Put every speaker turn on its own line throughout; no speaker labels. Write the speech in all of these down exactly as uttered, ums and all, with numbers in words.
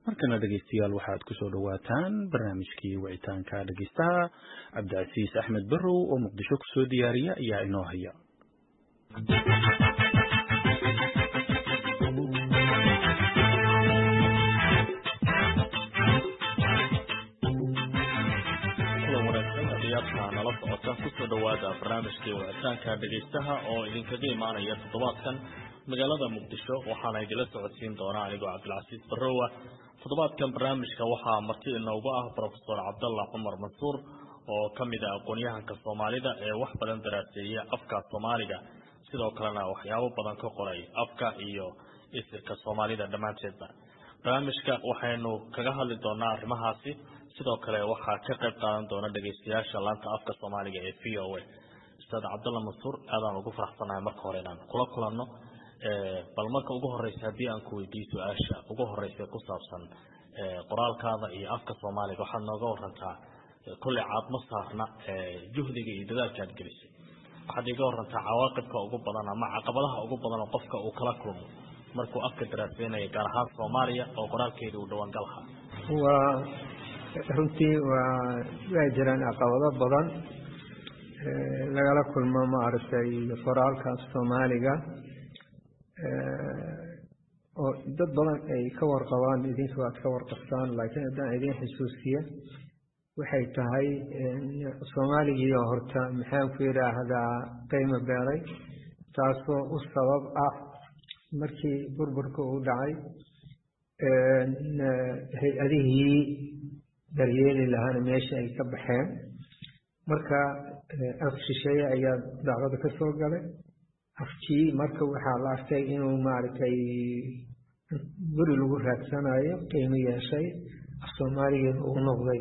markana dhegeystayaal waxaad ku soo dhawaataan barnaamijkii wicitaanka dhegeystaha Cabdicasiis Axmed Barrow oo Muqdisho ku soo diyaariya ayaa inoo haya.
kusoo dhawaada barnaamijkii wicitaanka dhegeystaha oo idinkaga imaanaya toddobaadkan magaalada Muqdisho waxaana idila socodsiin doona anigoo Cabdilcasiis Barrow. toddobaadkan barnaamijka waxaa marti inoogu ah Professor Cabdalla Cumar Mansuur oo kamid ah aqoon-yahanka Soomaalida ee wax badan daraaseeya afka Soomaaliga sidoo kalena waxyaabo badan ka qoray afka iyo isirka Soomaalida dhamaanteedba. barnaamijka waxaynu kaga hadli doonaa arrimahaasi sidoo kale waxaa ka qayb qaadan doona dhageystayaasha laanta afka Soomaaliga ee V O A. Ustaad Cabdalla Mansuur aadaan ugu faraxsanahay marka hore inaan kula kulanno ee bal marka ugu horeysa hadii aan ku weydiiyo su'aasha ugu horeysa ku saabsan ee qoraalkaada iyo afka Soomaaliga waxaad nooga warantaa kulli caad ma saarna ee juhdiga iyo dadaalka aad gelisay waxaad iga warantaa cawaaqibka ugu badan ama caqabadaha ugu badan oo qofka uu kala kulmo markuu afka daraaseynaya gaar ahaan Soomaaliya oo qoraalkeedu u dhawaan galha.
waa runtii waa jiraan caqabado badan lagala kulmo maaragtay qoraalka Soomaaliga oo dad badan ay ka warqabaan idinku aad ka warqabtaan laakiin haddaan idin xasuusiyo waxay tahay Soomaaliga horta maxaan ku yiraahdaa qiimo beelay taasoo u sabab ah markii burburka uu dhacay hay-adihii daryeeli lahaana meesha ay ka baxeen marka af shisheeye ayaa dacwada ka soo galay afkii marka waxaa la arkay inuu maaragtay guri lagu raadsanayo qiimo yeeshay af Soomaaliga uu noqday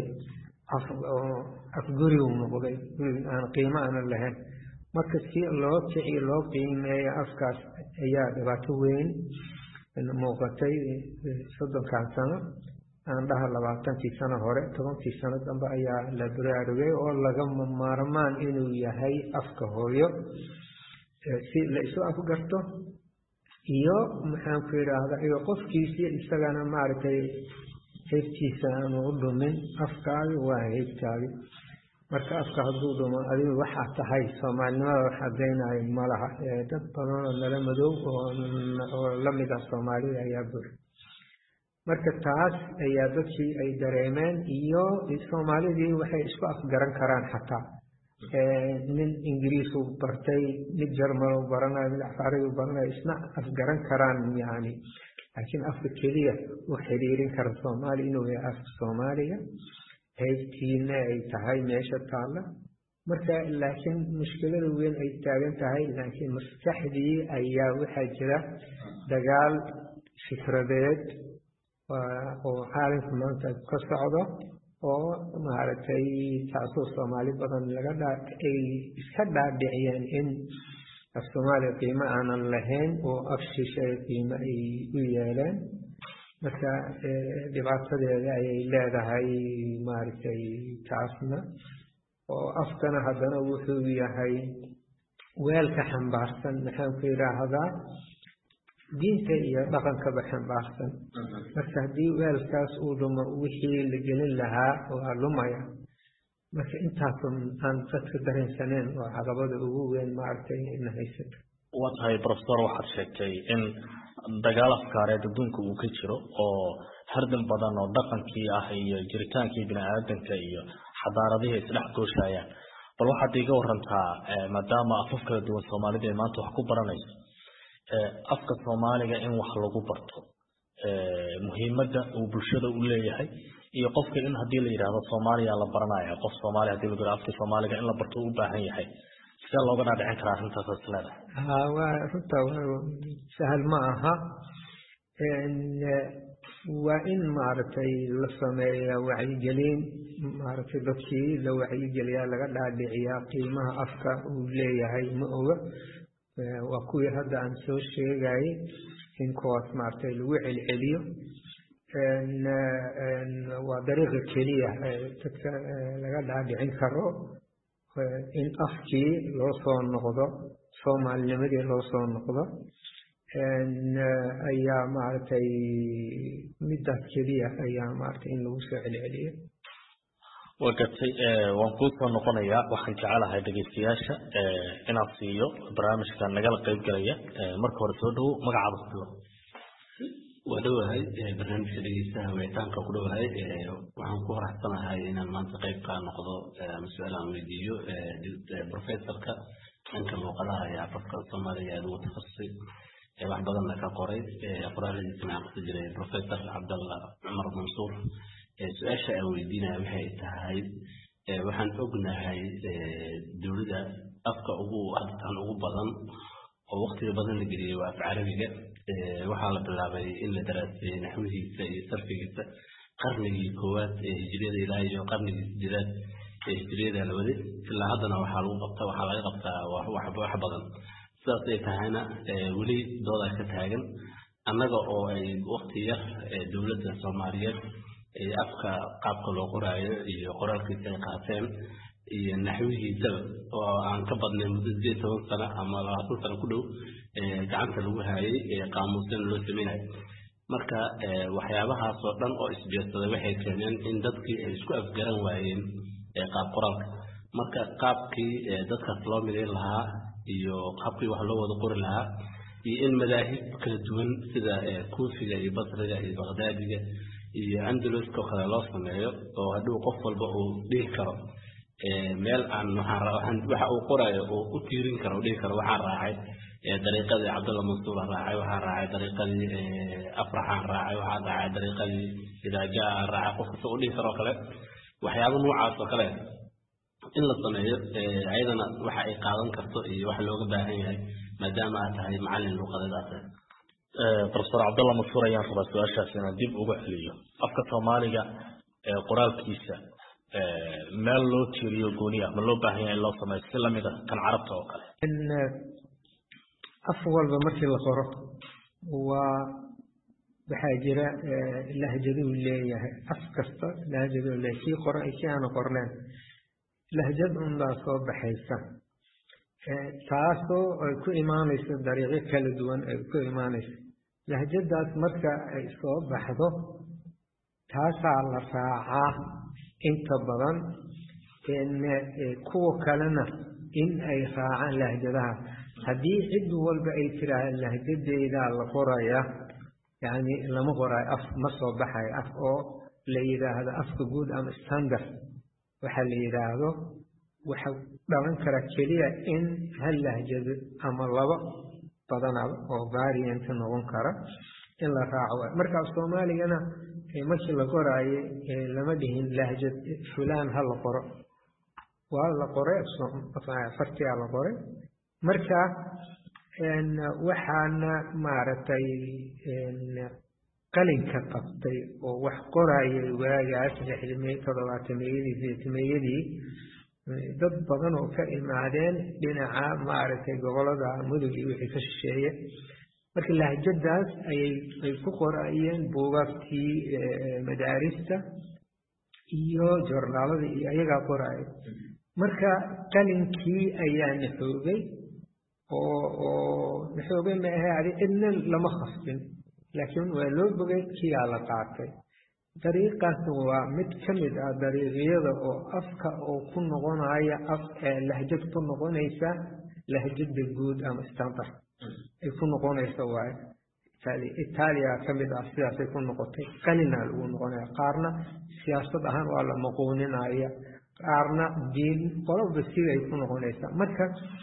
af guri uu noqday guri aan qiimo aan lahayn marka si loo kiciyo loo qiimeeyo afkaas ayaa dhibaato weyn muuqatay soddonkan sano aan dhaha labaatankii sano hore tobankii sano dambe ayaa la baraarugay oo laga maarmaan inuu yahay afka hooyo si la isu afgarto iyo maxaan ku yiraahdaa iyo qofkiisa isagana maaragtay heybtiisa aanu u dhumin afkaaga waa heybtaadi marka afka hadduu dhumo adigu waxaa tahay Soomaalinimada wax cadaynayo malaha dad badan oo nala madow oo la mid ah Soomaalida ayaa buux marka taas ayaa dadkii ay dareemeen iyo Soomaalidii waxay isku afgaran karaan xataa nin Ingiriis uu bartay mid Jarmal uu baranayo mid Afari uu baranayo isna afgaran karaan yani laakiin afka keliya uu xiriirin karo Soomaali inuu yahay afka Soomaaliga heybtiina ay tahay meesha taala marka laakiin mushkilada weyn ay taagan tahay laakiin maskaxdii ayaa waxaa jira dagaal fikradeed oo caalamka maanta ka socdo oo maaragtay taasoo Soomaali badan laga dhaafay iska dhaadhiciyeen in af Soomaali qiimo aanan lahayn oo af shisheeye qiimo ay u yeeleen marka dhibaatadeeda ayay leedahay maaragtay taasna oo afkana haddana wuxuu yahay weelka xambaarsan maxaan ku yiraahdaa diinta iyo dhaqankaba xambaarsan marka haddii weelkaas uu dhumo wixii la gelin lahaa waa lumaya marka intaas aan dadka dareensaneen oo caqabada ugu weyn maaragtay in haysato.
waa tahay Professor waxaad sheegtay in dagaal afkaareed adduunka uu ka jiro oo hardan badan oo dhaqankii ah iyo jiritaankii bini'aadanka iyo xadaaradihii isdhex gooshayaan bal waxaad iga warantaa maadaama afaf kala duwan Soomaalida ay maanta wax ku baranayso afka Soomaaliga in wax lagu barto muhiimadda uu bulshada u leeyahay iyo qofka in hadii la yiraahdo Soomaaliya la baranayo qof Soomaali hadii la yiraahdo afka Soomaaliga in la barto u baahan yahay sida looga dhaadhicin karaa arrintaas aslada
ha waa runta sahal ma aha waa in maaragtay la sameeyo wacyigelin maaragtay dadkii la wacyigeliyaa laga dhaadhiciyaa qiimaha afka uu leeyahay ma oga waa kuwii hadda aan soo sheegay in kuwaas maaragtay lagu celceliyo waa dariiqa keliya dadka laga dhaadhicin karo in afkii loo soo noqdo Soomaalinimadii loo soo noqdo ayaa maaragtay midaas keliya ayaa maaragtay in lagu soo celceliyo
وقتي وانكوسا نقنيا waxaan jecelahay dhageystayaasha inaan siiyo barnaamijkan nagala qayb galaya marka hore soo dhaw magacaada
ودوهاي برنامج dhageystaha weytaanka ku dhawahay waxaan ku faraxsanahay inaan maanta qayb ka noqdo mas'uul aan weydiiyo professorka dhanka luqadaha iyo afafka Soomaaliya ee uu takhasusay ee wax badan ka qoray qoraaladiisana aan ku jiray professor Cabdalla Umar Mansuur su-aasha aan weydiinayo waxay tahay waxaan ognahay dawladda afka ugu hadtan ugu badan oo waqtiga badan la geliyay waa af Carabiga waxaa la bilaabay in la daraaseeyo naxwihiisa iyo sarfigiisa qarnigii koowaad ee hijriyada ilaa iyo qarnigii sideedaad ee hijriyada la waday ilaa haddana waxaa lagu qabtaa waxaa laga qabtaa wax wax badan sidaas ay tahayna weli dooda ka taagan annaga oo ay waqti yar dawladda Soomaaliyeed ee afka qaabka loo qoraayo iyo qoraalkiisa ay qaateen iyo naxwihiisa oo aan ka badnay muddo sideed iyo toban sano ama labaatan sano ku dhow gacanta lagu hayay ee qaamuusan loo sameeyay marka waxyaabahaas oo dhan oo isbiirsaday waxay keeneen in dadkii ay isku afgaran waayeen qaab qoraalka marka qaabkii dadka loo mideyn lahaa iyo qaabkii wax loo wada qori lahaa iyo in madaahib kala duwan sida Kuufiga iyo Basriga iyo Baghdadiga iyo Andalus ko kale loo sameeyo oo haduu qof walba uu dhigi karo meel aan waxaan waxa uu qorayo oo u tiirin karo dhigi karo waxa raacay dariiqadii Cabdalla Mansuur raacay waxa raacay dariiqadii Afraxan raacay waxa raacay dariiqadii Idaaja raacay qofka soo dhigi karo kale waxyaabo noocaas oo kale in la sameeyo ayadana waxa ay qaadan karto iyo wax looga baahan yahay maadaama ay tahay macallin luqadeed
professor Cabdalla Mansuur ayaan rabaa su'aashaasina dib ugu celiyo afka Soomaaliga ee qoraalkiisa meel loo tiriyo gooniya ma loo baahan yahay loo sameeyo si la mid ah kan carabta oo kale
in af walba markii la qoro waa waxa jira lahjadu leeyahay af kasta lahjadu leeyahay si qoro ay aan qornaan lahjad unda soo baxaysa taasoo ay ku imaanayso dariiqo kala duwan ay ku imaanayso lahjadaas marka ay soo baxdo taasaa la raacaa inta badan in kuwa kalena in ay raacaan lahjadaha haddii cid walba ay tiraahdo lahjadeeda la qoraya yani lama qorayo af ma soo baxayo af oo la yiraahdo afka guud ama standard waxa la yiraahdo waxa dhalan kara kaliya in hal lahjad ama laba badanaba oo variant noqon kara in la raaco marka Soomaaligana markii la qoraayo lama dhihin lahjad fulaan hal qoro waa la qoray fartiya la qoray marka in waxaana maaragtay in qalinka qabtay oo wax qoraayo waagaas lixdii toddobaatameeyadii dad badan oo ka imaadeen dhinaca maaragtay gobolada mudug iyo wixii ka shisheeye marka lahjadaas ayay ay ku qorayeen buugaagtii madaarista iyo joornaalada iyo ayaga qoray marka qalinkii ayaa naxoogay oo oo naxoogay ma ahayd idna lama khasbin laakiin waa loo bogay kii la qaatay dariiqaas waa mid kamid ah dariiqyada oo afka oo ku noqonaya af lahjad ku noqonaysa lahjada guud ama standard ay ku noqonaysa waa taali Italia kamid ah sidaas ay ku noqotay qalina lagu noqonaya qaarna siyaasad ahaan waa la maqooninaya qaarna diin qolba sida ay ku noqonaysa marka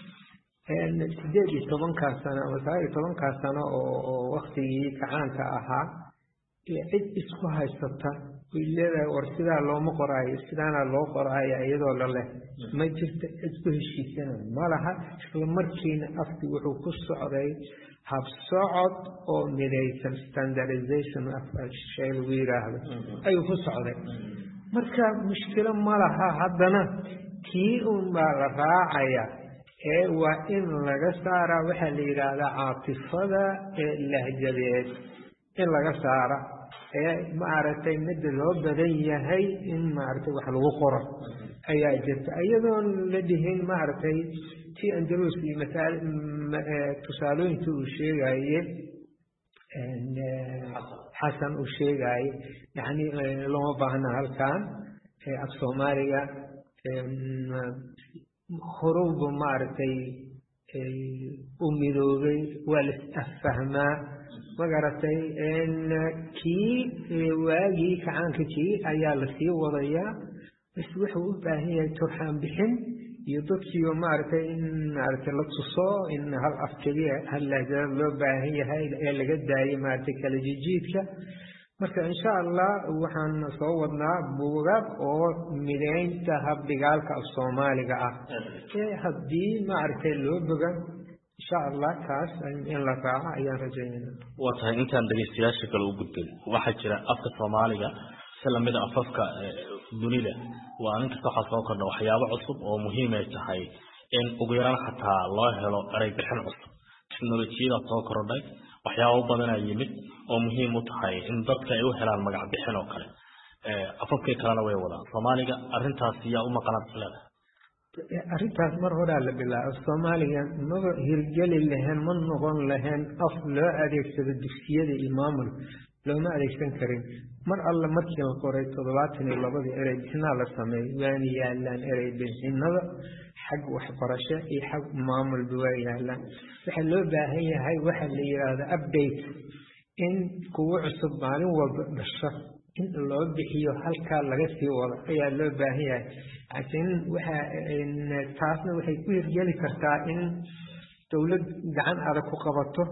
in sideed iyo toban ka sano ama sagaal iyo toban ka sano oo waqtigii kacaanka ahaa cid isku haysata wiilada war sida loo ma qoraayo sidana loo qoraayo iyadoo la leh ma jirto isku heshiisana malaha isla markiina afki wuxuu ku socday hab socod oo midaysan standardization of shay lagu yiraahdo ayuu ku socday marka mushkilo malaha haddana kii un baa la raacaya ee waa in laga saara waxa la yiraahdaa caatifada ee lahjadeed in laga saara ee maaragtay mid loo badan yahay in maaragtay wax lagu qoro ayaa jirta iyadoo la dhihin maaragtay أفتي أندلسي مثال تصالون توشيء حسن وشيء يعني لو بعنا هالكان الصومالية خروج مارتي أميروي والأفهما وقرتي إن كي واجي كعنك كي أيال سي وضيا بس وحو باهي ترحم بحن يضطي مارتي إن مارتي لتصصو إن هالأفكارية هاللهجة لو باهي هاي اللي قد داي مارتي كالجيجيتك marka insha Allah waxaan soo wadnaa buugaag oo mideynta habdhigaalka af Soomaaliga ah ee hadii ma arkay loo bogan insha Allah taas in la raaco ayaan rajaynaynaa
waa tahay intaan dhageystayaasha kale u gudbin waxa jira afka Soomaaliga salamida afafka dunida waa in kasta waxa soo kordha waxyaabo cusub oo muhiim ah tahay in ugu yaraan xataa loo helo eray bixin cusub teknolojiyada soo kordhay waxyaabo badan ay yimid oo muhiim u tahay in dadka ay u helaan magac bixin oo kale ee afafkay kalena way wadaan Soomaaliga arintaas yaa u maqan filan
arintaas mar hore la bilaabo Soomaaliga ma hirgali lahayn ma noqon lahayn af loo adeegsado dugsiyada imaamul looma adeegsan karin mar alla markii la qoray toddobaatan iyo laba eray bixinaa la sameeyay waan yaalaan eray bixinada xag waxbarasho iyo xag maamul duway yaalaan waxa loo baahan yahay waxa la yiraahdo update in kuwa cusub maalin walba dhasha in loo bixiyo halka laga sii wado ayaa loo baahan yahay laakiin waxa taasna waxay ku hirgeli kartaa in dawlad gacan adag ku qabato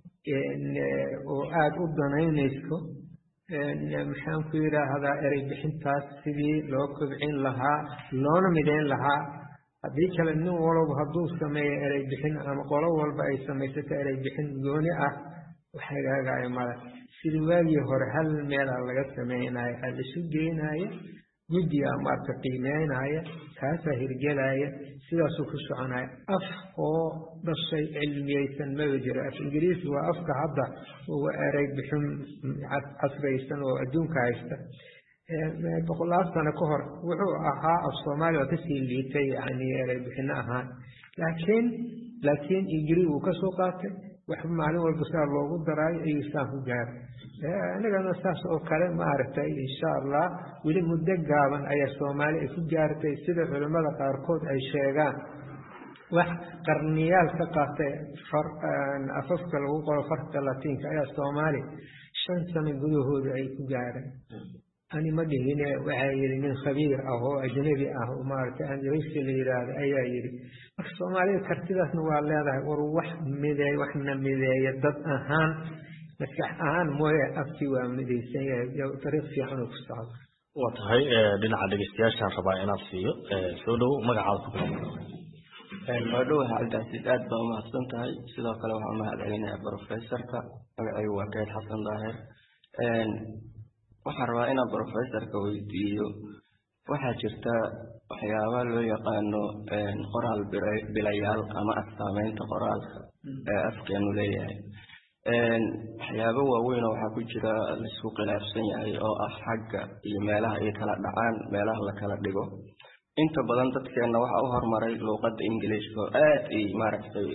oo aad u danaynayso maxaan ku yiraahdaa eray bixintaas sidii loo kobcin lahaa loona mideyn lahaa haddii kale nin walba hadduu sameeyo eray bixin ama qolo walba ay samaysato eray bixin gooni ah waxay gaagaya mala sidii waagii hore hal meel laga sameeynayo hal isu geynayo guddiga marka qiimeynaya kaasa hirgelaya sidaas ku soconaya af oo dhashay cilmiyeysan ma jiro af ingiriisi waa afka hadda oo eray bixin casraysan oo adduunka haysta boqolaal sano ka hor wuxuu ahaa af Soomaali oo ka sii liitay yani eray bixin ahaan laakiin laakiin ingiriisi uu ka soo qaatay wax maalin walba saa loogu daray ayuu saan ku gaaray anagana saas oo kale ma aragtay insha Allah wili muddo gaaban ayaa Soomaali ay ku gaartay sida culimada qaarkood ay sheegaan wax qarniyaal ka qaatay afafka lagu qoro farta Laatiinka ayaa Soomaali shan sano gudahooda ay ku gaareen ani ma dhigin waxa yiri nin khabiir ah oo ajnabi ah oo maartay Ingiriisi la yiraahdo ayaa yiri marka Soomaaliya kartidaasna waa leedahay war wax mideey waxna mideey dad ahaan maskax ahaan mooye afti waa mideysan yahay dariiq fiican oo ku socda
waa tahay dhinaca dhageystayaasha rabaa inaad siiyo soo dhow magacaada ku bilaabo
waa dhawaha Cabdicasiis aad baa u mahadsan tahay sidoo kale waxaan mahad celinayaa professorka magacaygu waa Kayd Xasan Daahir waxaan rabaa inaan professorka weydiiyo waxaa jirta waxyaabo loo yaqaano qoraal bilayaal ama astaamaynta qoraalka ee afkeenu leeyahay waxyaabo waaweyn oo waxaa ku jira la isku khilaafsan yahay oo ah xagga iyo meelaha ay kala dhacaan meelaha la kala dhigo inta badan dadkeena waxa u hormaray luqadda Ingiriiska oo aad ay maaragtay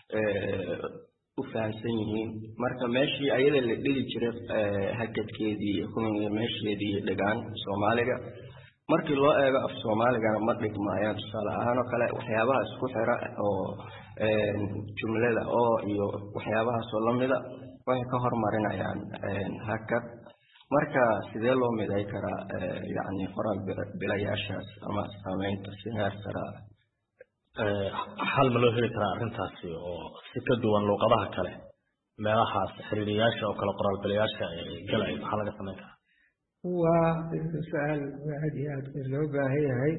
u fahamsan yihiin marka meeshii ayada la dhigi jiray hakadkeedii iyo kuwii meesheedii dhigaan Soomaaliga markii loo eego af Soomaaligana ma dhigmayaan tusaale ahaan oo kale waxyaabaha isku xira oo jumlada oo iyo waxyaabaha soo lamida waxay ka hormarinayaan hakad marka sidee loo miday karaa yani qoraal bilayaashaas ama saameynta si heer sare
hal ma loo heli karaa arrintaasi oo si ka duwan luqadaha kale meelahaas xiriiriyaasha oo kale qoraal bilayaasha galay maxaa laga samayn karaa
waa su'aal aad iyo aad loo baahan yahay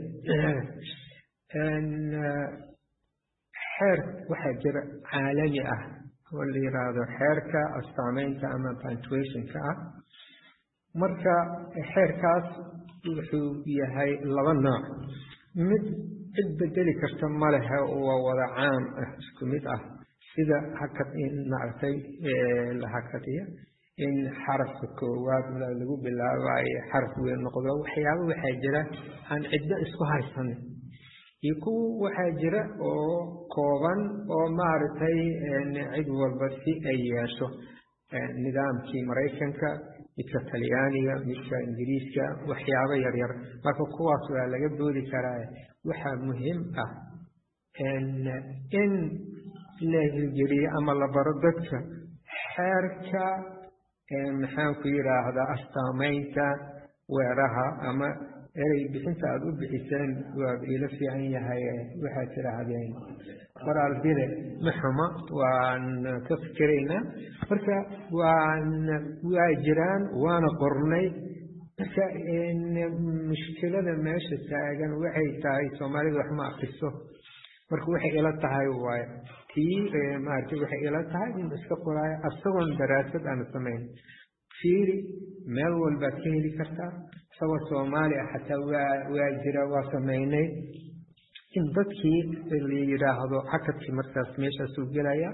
xeer waxaa jira caalami ah oo la yiraahdo xeerka astaamaynta ama punctuationka ah marka xeerkaas wuxuu yahay laba nooc mid cid bedeli karta ma lehe waa wada caam ah isku mid ah sida hakad in maartay la hakadiya in xarafka koowaad lagu bilaabayo xaraf weyn noqdo waxyaabo waxaa jira aan cidda isku haysan iyo kuwa waxaa jira oo kooban oo maaragtay cid walba si ay yeesho nidaamkii maraykanka midka talyaaniga midka ingiriiska waxyaabo yaryar marka kuwaas waa laga boodi karaa waxaa muhiim ah in la hirgeliyo ama la baro dadka xeerka maxaan ku yidhaahdaa astaamaynta weeraha ama erey bixinta aada u bixiseen waa ila fiican yahay waxaad tidhaahdeen qoraal bile ma xuma waan ka fikiraynaa marka waan waa jiraan waana qornay marka mushkilada meesha taagan waxay tahay soomaalida wax ma akriso marka waxay ila tahay waay tii maaragtay waxay ila tahay in iska qoraayo asagoon daraasad aan samayn fiiri meel walbaad ka heli kartaa isagoo soomaali ah xataa waa waa jira waa samaynay in dadkii la yidhaahdo xakadkii markaas meeshaasuu gelaya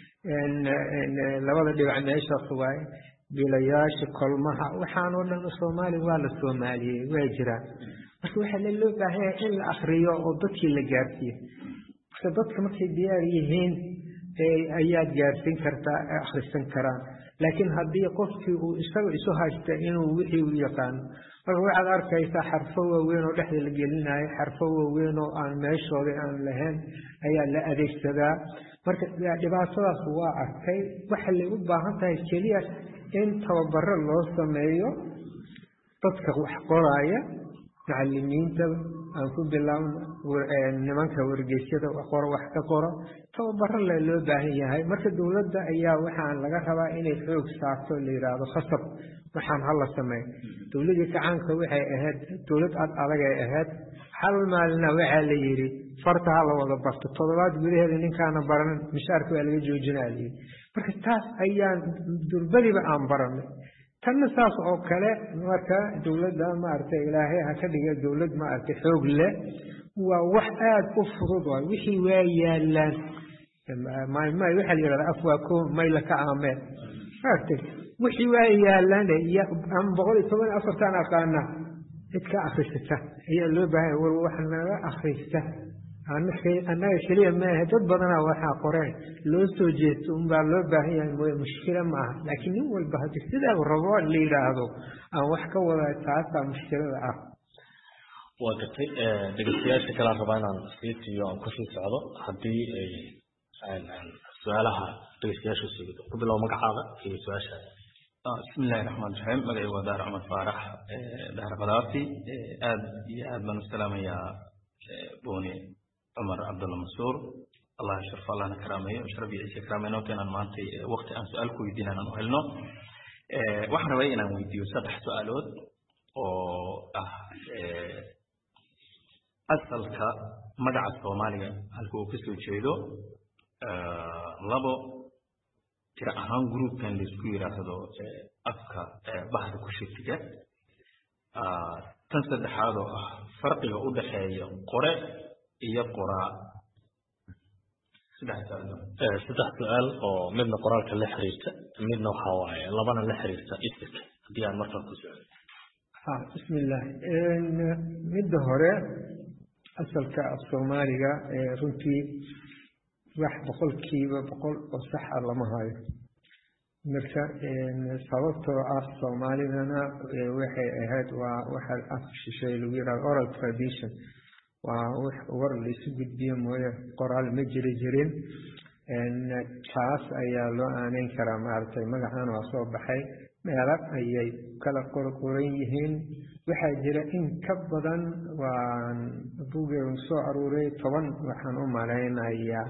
labada dhibac meeshaas waaye bilayaasha kolmaha waxaan oo dhan soomaali waa la soomaaliyey waa jiraan marka waxaa loo baahan yahay in la akriyo oo dadkii la gaarsiiyo marka dadka markay diyaar yihiin ayaad gaarsiin kartaa akhrisan karaan laakiin haddii qofkii uu isaga isu haysta inuu wixii u yaqaano marka waxaad arkaysaa xarfo waaweyn oo dhexda la gelinayo xarfo waaweyn oo aan meeshooda aan lahayn ayaa la adeegsadaa marka dhibaatadaas waa arkay waxay u baahan tahay keliya in tababaro loo sameeyo dadka wax qoraya macallimiinta aan ku bilaabno nimanka wargeysyada qoro wax ka qoro tababaro le loo baahan yahay marka dowladda ayaa waxaan laga rabaa inay xoog saarto la yidhaahdo khasab waxaan hala sameeyo dowladii gacaanka waxay ahayd dowlad ad adagay ahayd hal maalina waxaa la yidhi farta ha la wada barto toddobaad gudaheeda ninkaana baranin mishaarka waa laga joojinaa layidhi marka taas ayaan durbadiba aan baranay tanna saas oo kale marka dowladda maaragtay ilaahay ha ka dhiga dowlad maaragtay xoog leh waa wax aada u fudud waay wixii waa yaalaan may may waxaa la yidhahdaa afwaako mayla ka aameen maaragtay wixii waa yaalaan ama boqol iyo toban iyo afartan aqaana cid ka akrisata ayaa loo baahan war wax naga akrista annaga keliya maaha dad badanaa waxaa qoreen loo soo jeesto unbaa loo baahan yahay mooye mushkila ma aha laakiin nin walba haddii sidaa rabo la yidhaahdo aan wax ka wada taasaa mushkilada ah
waa gartay dhegeystayaasha kalaa rabaa inaan sii siiyo aan kusii socdo haddii su-aalaha dhegeystayaasha sugid ku bilow magacaada iyo su-aashaada
بسم الله الرحمن الرحيم مقعي ودار عمر فارح دهر قلافي آد يا آد بن السلام يا بوني عمر عبد الله منصور الله يشرف الله كرامه وشرف يعيش كرامه نوتين أن مانتي وقت أن سؤالكم يدينا نهلنا وإحنا وين ويديو سبح سؤالات أو أسألك مدعى الصومالية هل هو كسر شيء لابو tira ahaan groupkan la isku yiraahdo afka bahda ku shirtiga tan saddexaad oo ah farqiga u dhaxeeya qore iyo qoraa saddex
su'aal oo midna qoraalka la xiriirta midna waxa waaye labana la xiriirta isirka hadii aan markaa ku socdo
ha bismillah midda hore asalka Soomaaliga runtii wax boqolkiiba boqol oo sax ah lama hayo marka sababtoo ah Soomaalidana waxay ahayd waa waxa af shisheeye lagu yiraahdo oral tradition waa wax war la isu gudbiyo mooye qoraal ma jiri jirin taas ayaa loo aaneyn karaa maaragtay magacan waa soo baxay meelo ayay kala qorqoran yihiin waxaa jira in ka badan waan buugeen soo aruuray toban waxaan u malaynayaa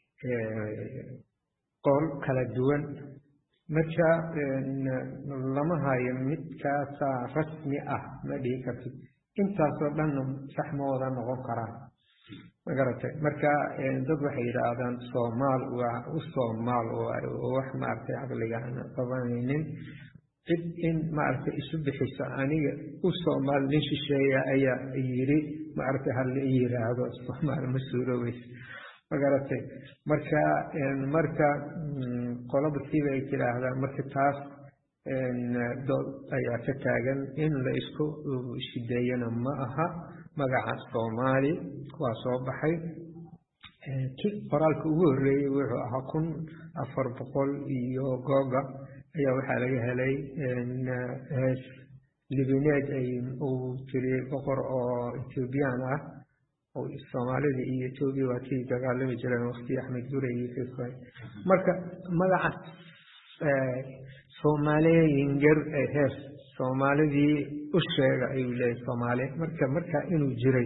qol kala duwan marka lama hayo midkaasaa rasmi ah ma dhihi kartid intaasoo dhan sax ma wada noqon karaan magaratay marka dad waxay yidhaahdaan soomaal waa u soomaal oo wax maaragtay caqliga aan qabanaynin cid in maaragtay isu bixiso aniga u soomaal nin shisheeya ayaa yidhi maaragtay hal la yidhaahdo soomaal ma suuroweysa magaratay marka marka qolaba siiba ay tidhaahdaan marka taas dood ayaa ka taagan in la isku shideeyana ma aha magaca Soomaali waa soo baxay qoraalka ugu horeeyay wuxuu ahaa kun afar boqol iyo googa ayaa waxaa laga helay hees libineed ay uu tiriyey boqor oo Ethiopian ah oo Soomaalida iyo Ethiopia waa tii dagaalami jireen waqti Axmed Gurey iyo Fiisay marka magaca Soomaaliyinger hees Soomaalidii u sheega ay leeyahay Soomaali marka marka inuu jiray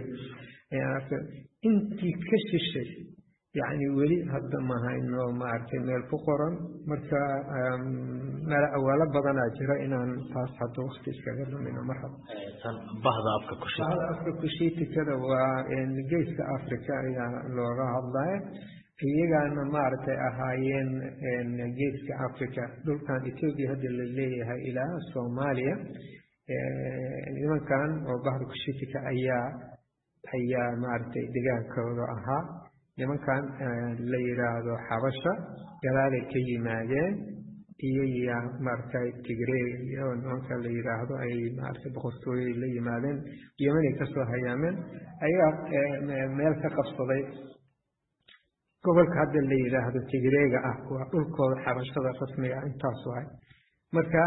intii ka shishay يعني ولي هذا ما هاي إنه ما أعرف ميل فقرا مركا ما أولا بدنا أجرا إن تاس حتى وقت إسكاجر منه مرحبا.
بعض أفريقيا كشيء.
بعض أفريقيا كشيء كذا وإن جيس أفريقيا يعني لغة الله هي أنا ما أعرف أهاين إن جيس أفريقيا دول كان إثيوبيا هذا اللي هي إلى الصومالية لما كان وبعض كشيء كأيا أيا ما أعرف دجاج كذا أها لما كان ليرا ذو حبشة جلالة كي ماجين إيا مركاي تجري يوم كان ليرا ذو أي مركب بخصوصي لي مالين يمن يكسرها يمن أيا ملك قصدي قبل كهذا ليرا ذو تجري جاء وأقول حبشة رسمية أنت صاحي مركا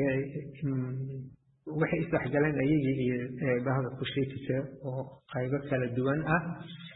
وحي استحجلنا يجي بهذا الشيء كتير وقايبك على الدوان أه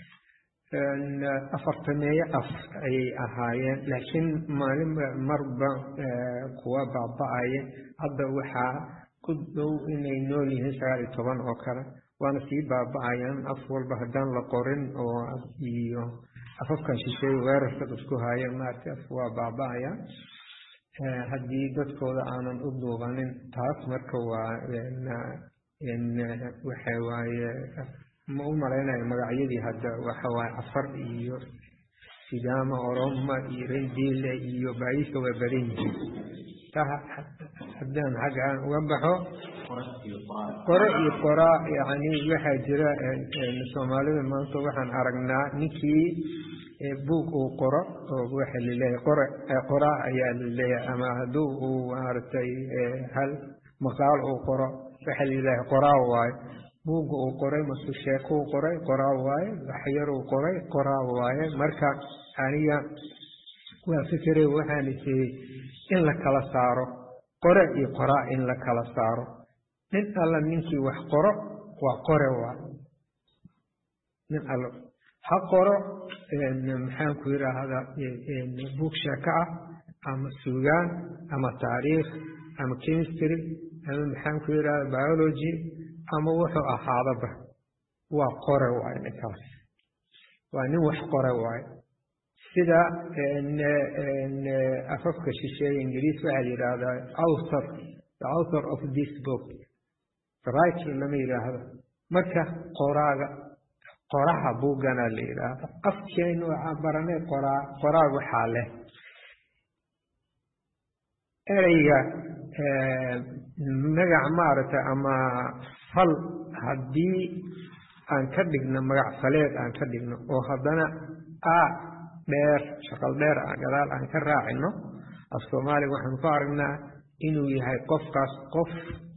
أفرتني أف أي أهاية لكن ما لم مربى قوى بعض أي هذا وحى كدو إن ينولي هسعر طبعا أكره وأنا في بعض أيام أفضل بهدان لقرن أو أفكر شيء غير استدسكو هاي ما تفوى بعض أيام هذه دكتور أنا أبدو غنين تاس مركوا إن إن وحواي ما هو مرينا مراعيدي هذا وحواي عفر إيو سجامة أوروما إيرنديل إيو بعيش وبرين تاه حدان حاجة وبحو قرأ قراء يعني وحجرة الصومالي من صباحا عرقنا نكي بوك وقراء وحل لله قراء قراء يا لله أما هدو وعرتي هل مقال وقراء وحل لله قراء واي بوق وقرأ مسوشيك وقرأ قراء واي وحير وقرأ قراء واي مركا عنيا وفكري وحاني إن لك لا صارو قرأ يقرأ إن لك لا صارو من الله منكي وحقرأ وقرأ واي من الله حقرأ إن محام كويرا هذا إن بوك شاكعة أما سوغان أما تاريخ أما كيمستري أما محام كويرا بيولوجي أما وحو أحاضبه وقرأ واي نكاس وأنه وح قرأ واي سيدا إن إن أفكر شيء إنجليزي وعلي هذا author the author of this book the writer لما يرى هذا مركا قراء قراء بوجنا اللي يرى أفكين وعبرنا قراء قراء وحاله أريجا مجا عمارة أما فل هدي أن كدقنا مجا فلات أن كدقنا وهذانا آ دير شغل دير أجلال أن كراعنا الصومالي وحن فارنا إنه يهاي قف قص قف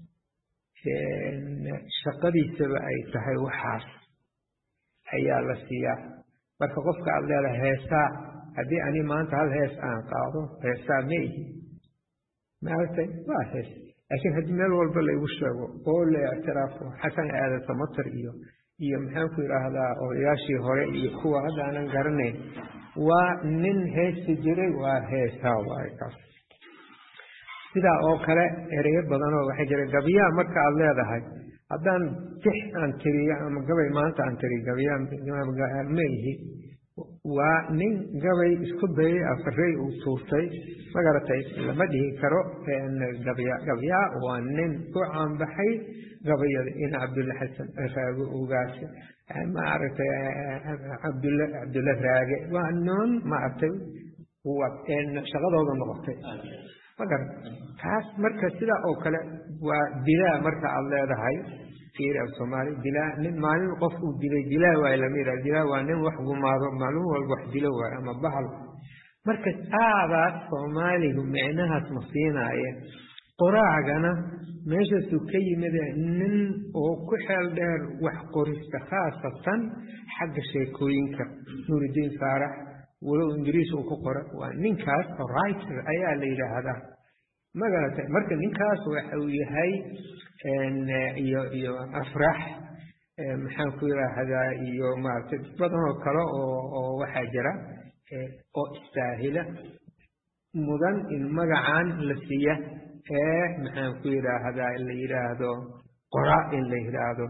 شقدي سبع أي تهاي وحاس هيا لسيا بس قف قال له هسا هدي أني ما أنت هل هس أن قاضو هسا مي ما أنت ما هس لكن هدي مال والبلا يوشوا قول اعترافه حسن هذا تمطر إياه إيه محن في هذا أو ياشي هراء يكوا هذا أنا قرني ونن هس جري وهس هوا يكاس سيدا أو كلا إريب بدنا وحجر جبيا مركا الله هذا هاي أدان تح أن تري أم جبي ما أنت أن تري جبيا ما ميه ونن جبي سكبي أفري وصوتي ما قرتي لما ده كرو إن جبيا جبيا ونن قام بحي جبيا إن عبد الله حسن وقاس ما أعرف عبد الله عبد الله راجع وأنون ما أعرف هو إن شغله هذا نقطة مقر كاس مركز سلا أو كلا ودلا مركز الله هذا هاي في الصومالي دلا نن معلوم قف دلا دلا ولا ميرا دلا ونن وحق معلوم والوح دلا وما بحل مركز هذا الصومالي معناها مصينا إيه qoraacgana meeshaasuu ka yimid nin oo ku xeel dheer wax qorista khaasatan xagga sheekooyinka nuuridiin faarax walow ingiriis uu ku qora waa ninkaas writer ayaa la yidhaahdaa magarata marka ninkaas waxa uu yahay iyo iyo afrax maxaan ku yidhaahdaa iyo maaragtay dad badan oo kale oo oo waxaa jira oo istaahila mudan in magacan la siiya ee maxaan ku yidhaahdaa la yidhaahdo qoraa in la yidhaahdo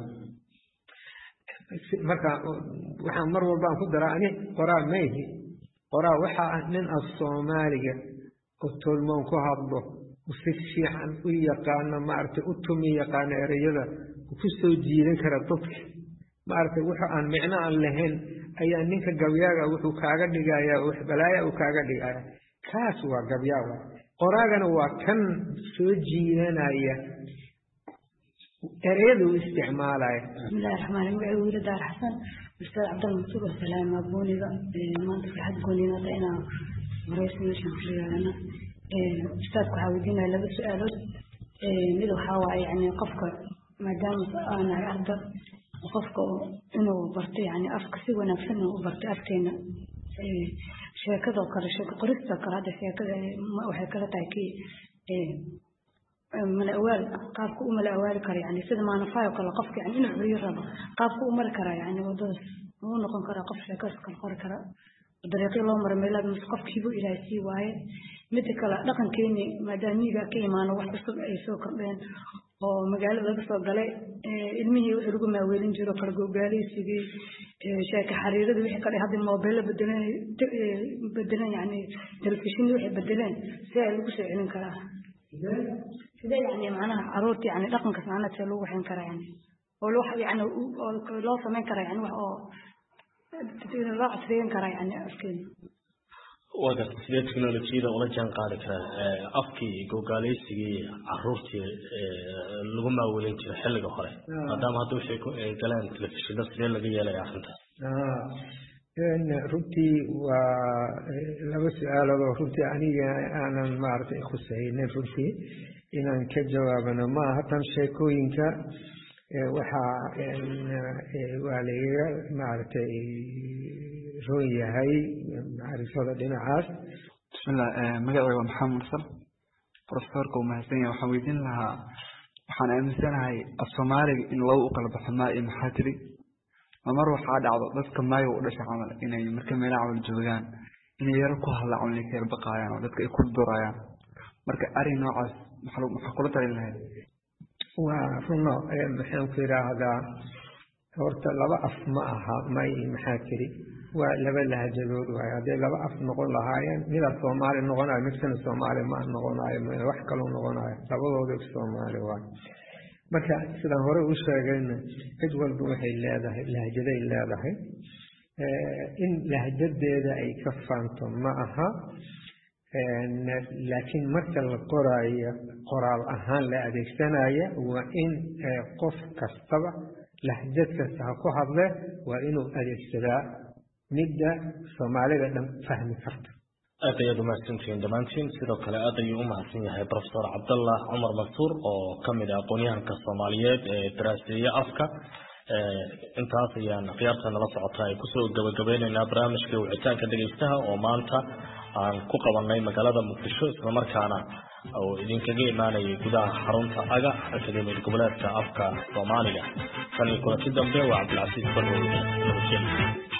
marka waxaan mar walba aan ku daraa ani qoraa maihi qoraa waxaa ah nin af soomaaliga oo tolmoon ku hadlo si fiican u yaqaano maaragtay u tumi yaqaano ereyada ku soo jiidan kara dadka maaragtay wuxuu aan micno aan lahayn ayaa ninka gabyaaga wuxuu kaaga dhigayaa wax balaaya uu kaaga dhigaya kaas waa gabyaaga qoraagana waa kan soo jiidanaya ereyada uu isticmaalaya
bismillahi raxmaani raxiim wiila daar xasan ustaad cabdal masuul salaam abuniga maanta farxad goonina inaa waraysi meeshan ku yeelana ustaadku waxaa weydiinaya laba su-aalood mid waxaa waaye yani qofka maadaama aanahay arda qofka inuu barto yani afka si wanaagsan u barto afkeena sheekadoo kale sheeko qoristoo kale hadda sheekada waxay kala tahay kii mala awaal qaabku u mala awaali kara yani sida maanafaayo kale qofka yani inuu xuriyo rabo qaabku u mari karaa yani wadadaas uu noqon karaa qof sheekadas kala qori kara dariiqii loo mara meelaad mise qofkiibu ilaahay sii waaye midda kale dhaqankeeni maadaama miyiga ka imaano wax cusub ay soo kordheen oo magaalada laga soo galay ilmihii wixii lagu maaweelin jiro kala gogaaleysigii sheeka xariirada wixii kale hadda moobeello bedeleen bedeleen yani telefishinni wixii bedeleen si ay lagu soo celin karaa sidee yani macnaha caruurta yani dhaqanka saanad see lagu waxin karaa yani oo loo yani loo samayn karaa yani wax oo loo casriyeyn karaa yani afkeena
waa garta sidee teknolojiyada ula jaan qaadi karaa afkii gogaaleysigii caruurtii lagu maaweelin jira xilliga hore maadaama hadda waxay galeen telefishinno sidee laga yeelaya arrintaas
runtii waa laba su-aaloodoo runtii aniga aanan maaragtay khusaynin runtii inaan ka jawaabano maaha tan sheekooyinka waxaa waa laiga maaragtay roon yahay macrifada dhinacaas
bismillah magacayga waa maxamed mursal profesorka uu mahadsan yahay waxaan weydiin lahaa waxaan aaminsanahay af soomaaliga in lagu u kala baxo maa iyo maxaa tiri ma mar waxaa dhacdo dadka maayo u dhasha camal inay marka meelaha camal joogaan inay yaro ku hadlaan camal inay ka yarbaqaayaan oo dadka ay ku durayaan marka arrin noocaas maxaa kula talin lahayd
waa runo maxaan ku yidhaahdaa horta laba af ma aha may maxaa tiri waa laba lahajadood waaye hadday laba af noqon lahaayeen midaa soomaali noqonayo midkana soomaali ma noqonayo wax kaloo noqonayo labadooda soomaali waaye marka sidaan hore u sheegayna cid walba waxay leedahay lahjaday leedahay in lahjadeeda ay ka faanto ma aha laakiin marka la qoraayo qoraal ahaan la adeegsanaya waa in qof kastaba lahjad kasta ha ku hadle waa inuu adeegsadaa midda soomaalida dhan fahmi karta
aad ayaad umahadsantihiin dhammaantiin sidoo kale aad ayuu u mahadsan yahay profesor cabdallah cumar mansuur oo ka mid ah aqoonyahanka soomaaliyeed ee daraaseeye afka intaas ayaan khiyaarta nala socota ay kusoo gabagabeyneynaa barnaamijka wicitaanka dhegeystaha oo maanta aan ku qabanay magaalada muqdisho islamarkaana oo idinkaga imaanayay gudaha xarunta aga akademiyad goboleedka afka soomaaliga tan iyo kulanti dambe waa cabdilcasiis barrow